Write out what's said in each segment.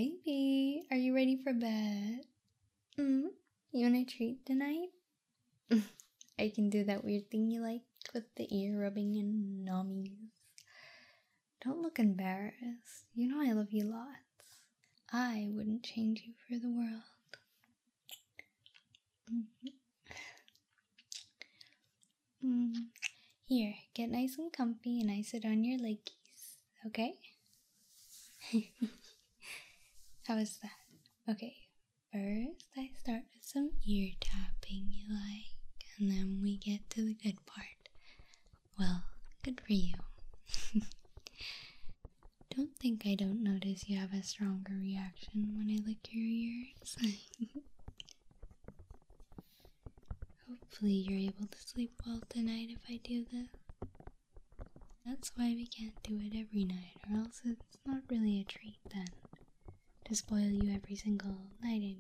Baby, are you ready for bed? You want a treat tonight? I can do that weird thing you like with the ear rubbing and nummies. Don't look embarrassed. You know I love you lots. I wouldn't change you for the world. Here, get nice and comfy and I sit on your leggies, okay? How is that? Okay, first I start with some ear tapping you like, and then we get to the good part. Well, good for you. Don't think I don't notice you have a stronger reaction when I lick your ears. Hopefully you're able to sleep well tonight if I do this. That's why we can't do it every night, or else it's not really a treat then. To spoil you every single night, I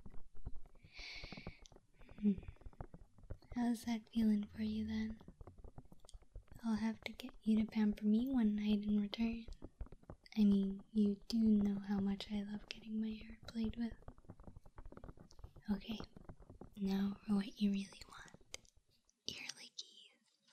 mean. How's that feeling for you then? I'll have to get you to pamper me one night in return. I mean, you do know how much I love getting my hair played with. Okay, now for what you really want. Ear lickies.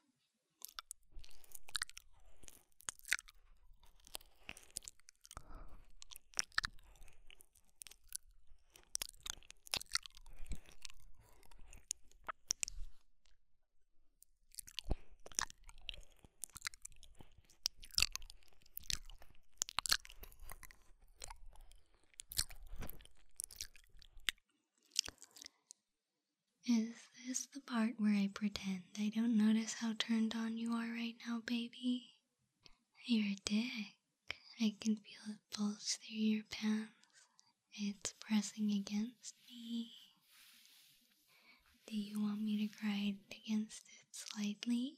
Is this the part where I pretend I don't notice how turned on you are right now, baby? You're a dick. I can feel it pulse through your pants. It's pressing against me. Do you want me to grind against it slightly?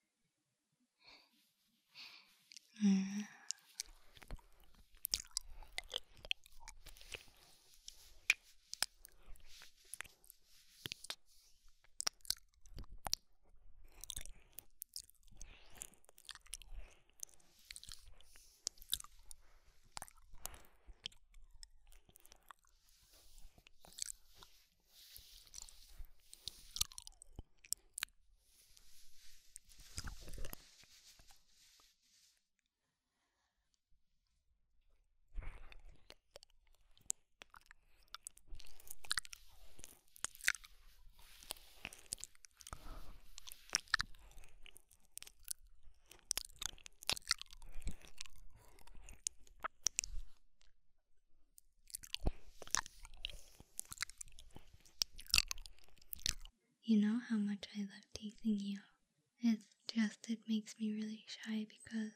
You know how much I love teasing you. It's just it makes me really shy because,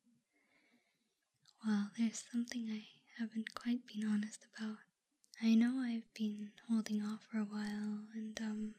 well, there's something I haven't quite been honest about. I know I've been holding off for a while, and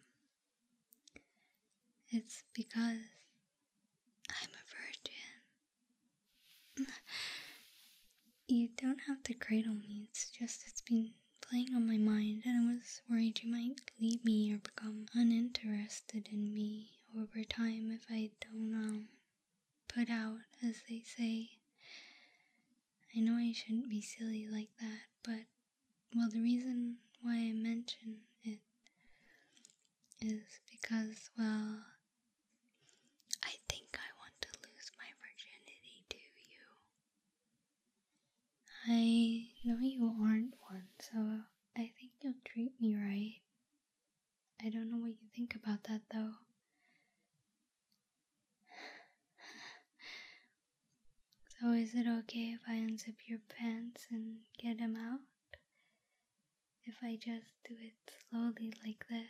it's because I'm a virgin. You don't have to cradle me, it's been playing on my mind, and I was worried you might leave me or become uninterested in me over time if I don't put out, as they say. I know I shouldn't be silly like that, but, well, the reason why I mention it is because, well, I think I want to lose my virginity to you. I know you aren't one, so I think you'll treat me right. I don't know what you think about that, though. So is it okay if I unzip your pants and get him out? If I just do it slowly like this?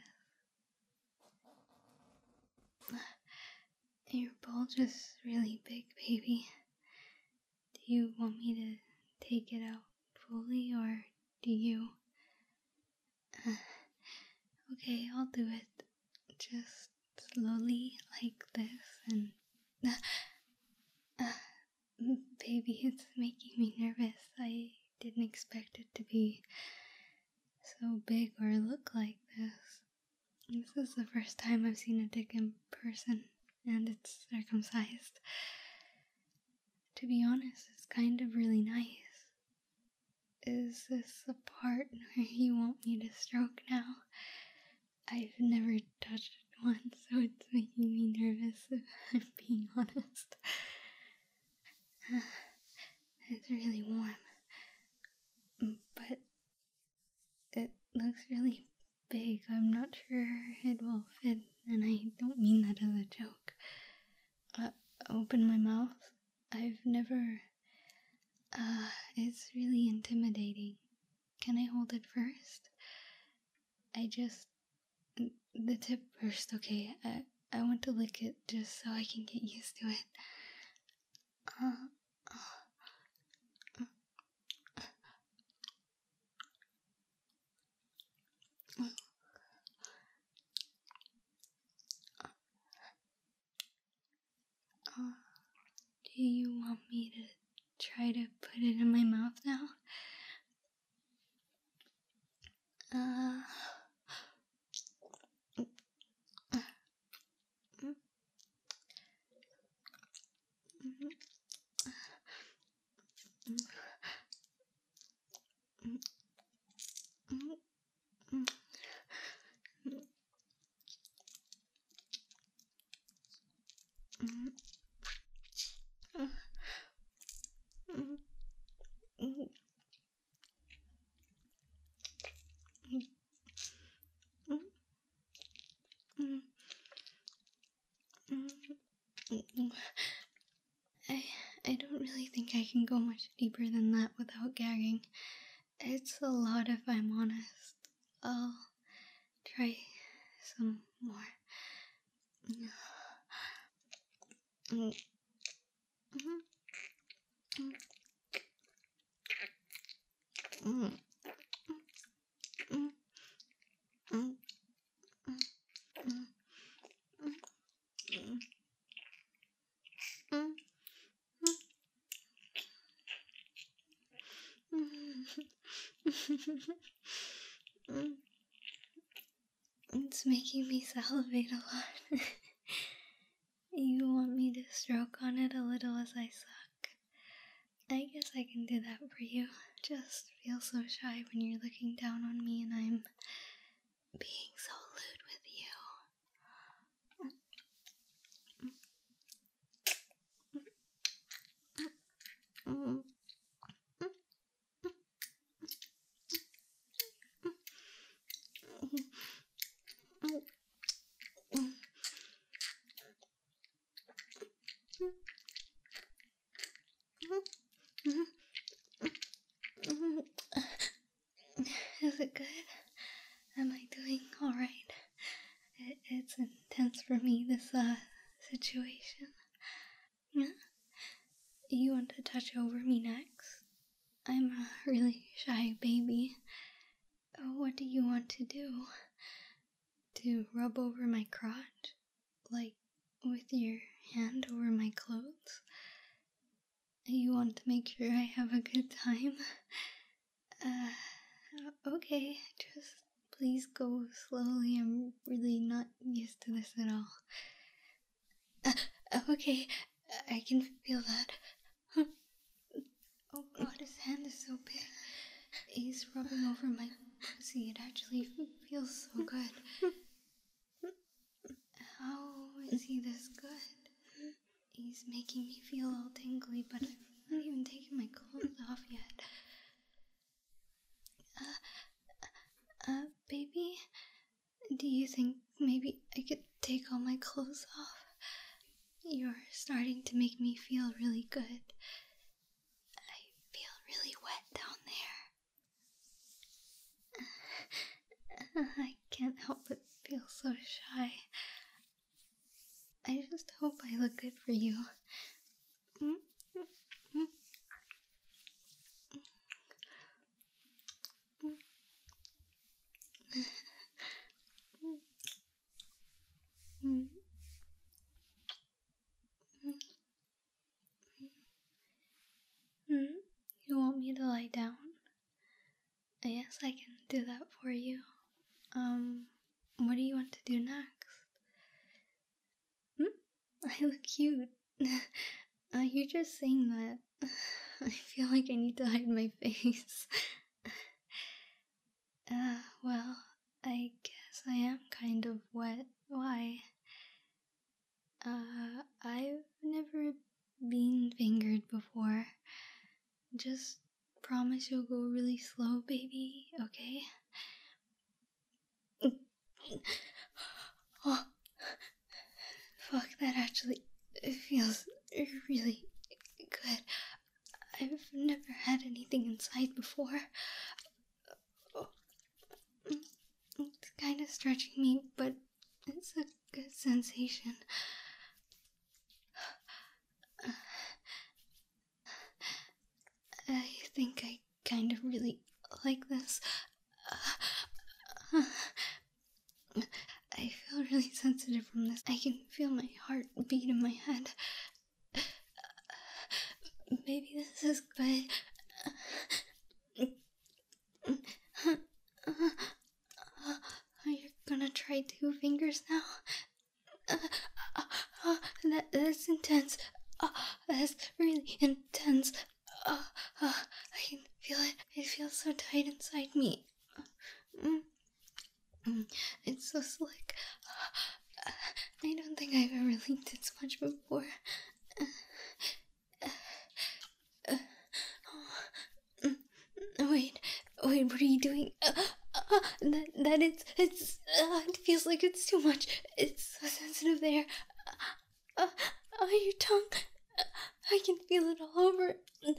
Your bulge is really big, baby. Do you want me to take it out fully, or do you? Okay, I'll do it. Just slowly like this, and baby, it's making me nervous. I didn't expect it to be so big or look like this. This is the first time I've seen a dick in person, and it's circumcised. To be honest, it's kind of really nice. Is this the part where you want me to stroke now? I've never touched one, so it's making me nervous if I'm being honest. It's really warm, but it looks really big. I'm not sure it will fit, and I don't mean that as a joke. Open my mouth. I've never... it's really intimidating. Can I hold it first? The tip first, okay. I want to lick it just so I can get used to it. Do you want me to try to put it in my mouth now? I don't really think I can go much deeper than that without gagging. It's a lot if I'm honest. I'll try some more. It's making me salivate a lot. You want me to stroke on it a little as I suck? I guess I can do that for you. Just feel so shy when you're looking down on me and I'm being so lewd with you. Is it good? Am I doing alright? It's intense for me, this, situation. Yeah? You want to touch over me next? I'm a really shy baby. What do you want to do? To rub over my crotch? Like, with your hand over my clothes? You want to make sure I have a good time? Okay, just please go slowly. I'm really not used to this at all. Okay, I can feel that. Oh god, his hand is so big. He's rubbing over my pussy. It actually feels so good. How is he this good? He's making me feel all tingly, but I've not even taken my clothes off yet. Baby, do you think maybe I could take all my clothes off? You're starting to make me feel really good. I feel really wet down there. I can't help but feel so shy. I just hope I look good for you. You want me to lie down? Yes, I can do that for you. What do you want to do next? I look cute. You're just saying that. I feel like I need to hide my face. Well, I guess I am kind of wet. Why? I've never been fingered before. Just promise you'll go really slow, baby, okay? Oh, fuck, that actually feels really good. I've never had anything inside before. It's kind of stretching me, but it's a good sensation. I think I kind of really like this. I feel really sensitive from this. I can feel my heart beat in my head. Maybe this is good. You're gonna try 2 fingers now? That's intense. That's really intense. I can feel it. It feels so tight inside me. It's so slick. I don't think I've ever leaked this much before. Wait, what are you doing? It feels like it's too much. It's so sensitive there. Your tongue. I can feel it all over.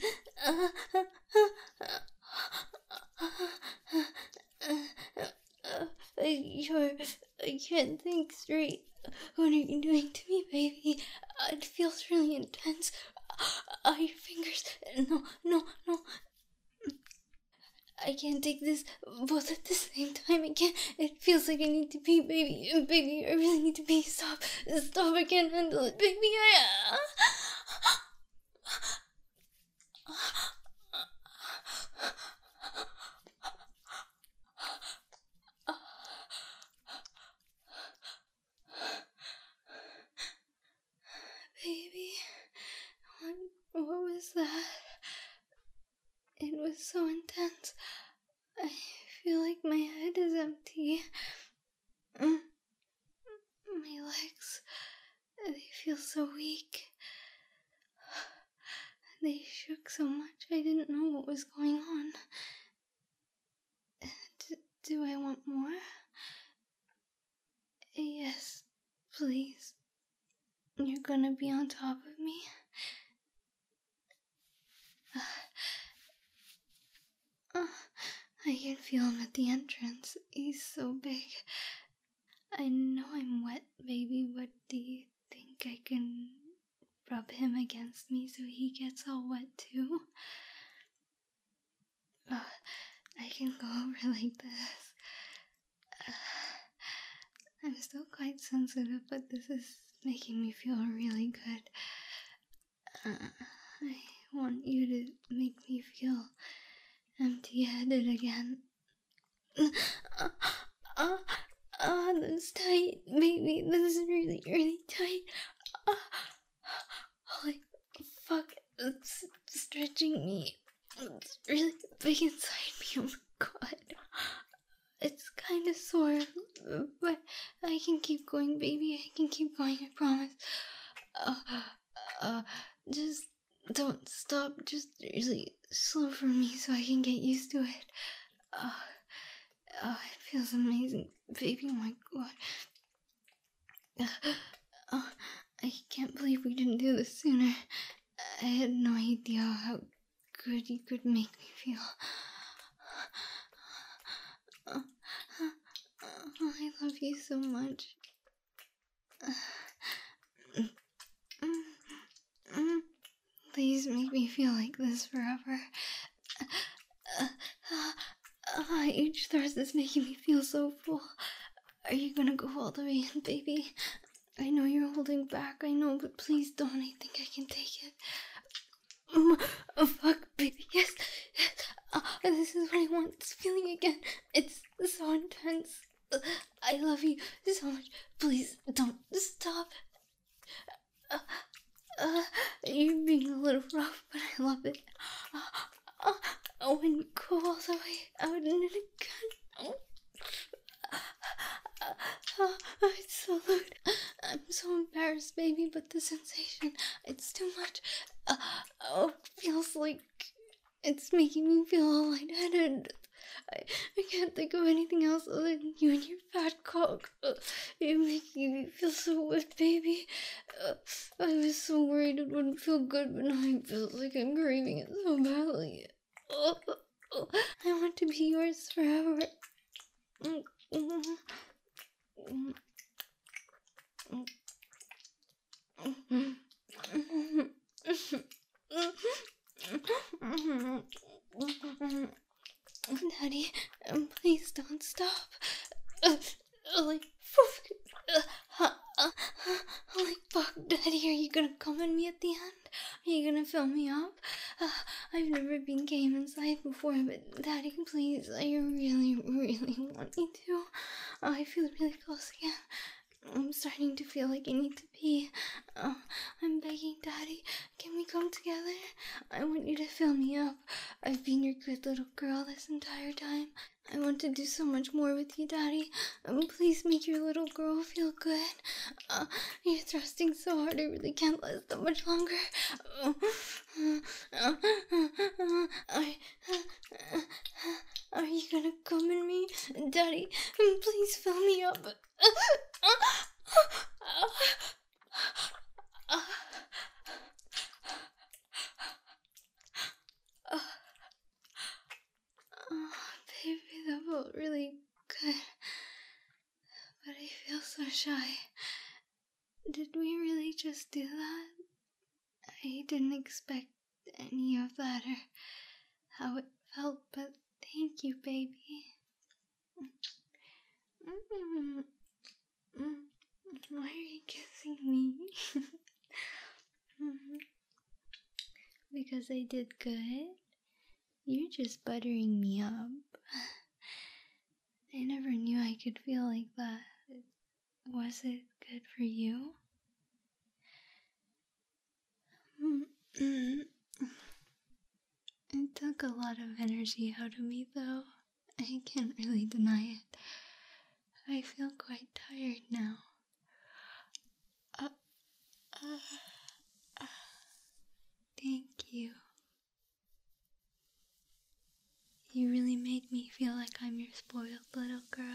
I can't think straight. What are you doing to me, baby? It feels really intense. Your fingers. No. I can't take this both at the same time. I can't. It feels like I need to pee, baby. Baby, I really need to pee. Stop. I can't handle it, baby. Baby, what was that? It was so intense. I feel like my head is empty. My legs, they feel so weak. They shook so much I didn't know what was going on. Do I want more? Yes, please. You're gonna be on top of me? I can feel him at the entrance. He's so big. I know I'm wet, baby, but do you think I can rub him against me so he gets all wet too? I can go over like this. I'm still quite sensitive, but this is making me feel really good. I want you to make me feel empty-headed again. That's tight, baby. This is really, really tight. Holy fuck, it's stretching me. It's really big inside me. Oh my god. It's kind of sore, but I can keep going, baby. I can keep going, I promise. Just don't stop. Just really slow for me so I can get used to it. It feels amazing, baby. Oh my god. I can't believe we didn't do this sooner. I had no idea how good you could make me feel. I love you so much. Please make me feel like this forever. Each thrust is making me feel so full. Are you gonna go all the way in, baby? I know you're holding back, I know, but please don't. I think I can take it. Oh, fuck, baby, yes. This is what I want, this feeling again. It's so intense. I love you so much. Please don't stop. You're being a little rough, but I love it. When you go all the way out in it again. first, baby, but the sensation, it's too much. Feels like it's making me feel all lightheaded. I can't think of anything else other than you and your fat cock. You're making me feel so wet, baby. I was so worried it wouldn't feel good, but now I feel like I'm craving it so badly. I want to be yours forever. Daddy, please don't stop. Like, fuck, Daddy, are you gonna come at me at the end? Are you gonna fill me up? I've never been game inside before, but Daddy, please, I really, really want you to. I feel really close again. I'm starting to feel like I need to pee. I'm begging, Daddy, can we come together? I want you to fill me up. I've been your good little girl this entire time. I want to do so much more with you, Daddy. Please make your little girl feel good. You're thrusting so hard, I really can't last that much longer. Are you gonna come in me? Daddy, please fill me up. Baby, that felt really good. But I feel so shy. Did we really just do that? I didn't expect any of that or how it felt, but thank you, baby. Why are you kissing me? Because I did good? You're just buttering me up. I never knew I could feel like that. Was it good for you? It took a lot of energy out of me, though. I can't really deny it. I feel quite tired now. Thank you. You really made me feel like I'm your spoiled little girl.